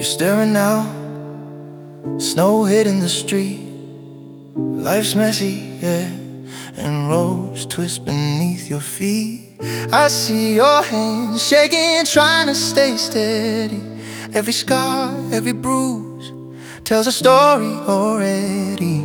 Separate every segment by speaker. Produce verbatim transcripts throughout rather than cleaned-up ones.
Speaker 1: staring out, snow hitting the street. Life's messy, yeah, and roads twist beneath your feet. I see your hands shaking, trying to stay steady. Every scar, every bruise tells a story already.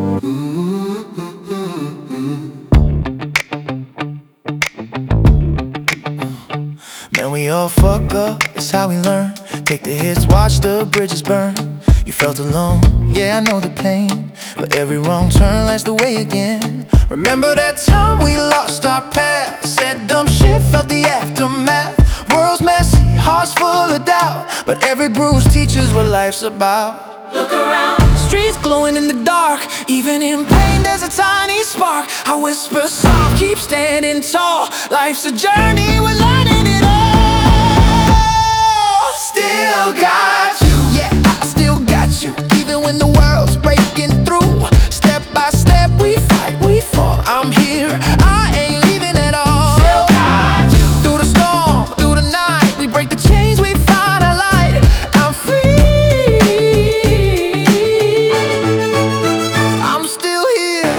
Speaker 1: Man, we all fuck up, it's how we learn. Take the hits, watch the bridges burn. You felt alone, yeah, I know the pain, but every wrong turn lights the way again. Remember that time we lost our path, said dumb shit, felt the aftermath. World's messy, hearts full of doubt, but every bruise teaches what life's about.
Speaker 2: Look around,
Speaker 1: Streets glowing in the dark, even in pain there's a tiny spark. I whisper soft, keep standing tall. Life's a journey, we're learning it all. Still got you, yeah, I still got you. Even when the world's breaking through, step by step we fight, we fall. I'm here, I ain't leaving at all.
Speaker 2: still got you.
Speaker 1: Through the storm, through the night, we break the chains, we find a light. I'm free, I'm still here.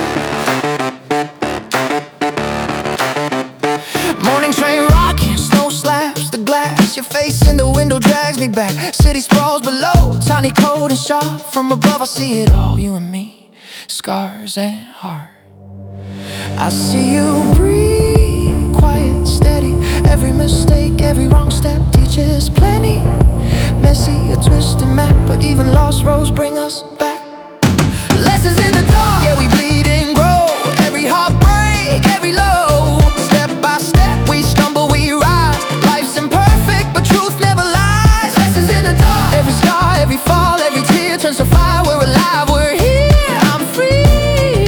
Speaker 1: Morning train rocking, snow slaps the glass. Your face in the window drags me back. City sprawls below, tiny, cold and sharp. From above I see it all, you and me, scars and heart. I see you breathe, quiet, steady. Every mistake, every wrong step teaches plenty. Messy, a twisted map, but even lost roads bring us back. Lessons in the dark, yeah, we bleed and grow. Every heartbreak, every low. Step by step, we stumble, we rise. Life's imperfect, but truth never lies. Lessons in the dark, every scar, every fall, every tear turns to fire. We're alive, we're here, I'm free,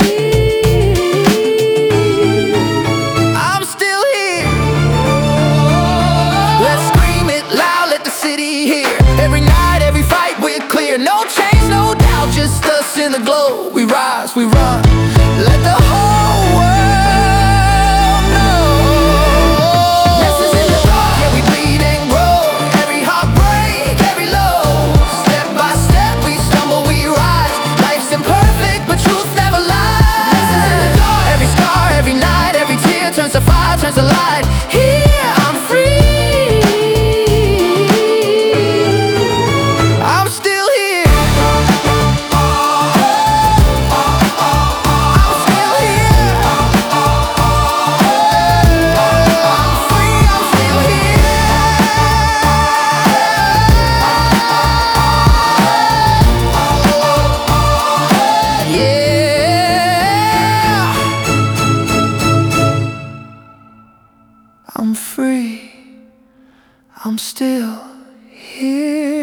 Speaker 1: I'm still here. Let's scream it loud, let the city hear. Every night, every fight, we're clear. No change, no doubt, just us in the glow. We rise, we run, let the whole world know. Lessons in the dark, yeah, we bleed and grow. Every heartbreak, every low. Step by step, we stumble, we rise. Life's imperfect, but truth never lies. Lessons in the dark, every scar, every night, every tear turns to fire, turns to light. Here, I'm free, I'm still here. I'm still here. I'm free, I'm still here. Yeah, I'm free, I'm still here.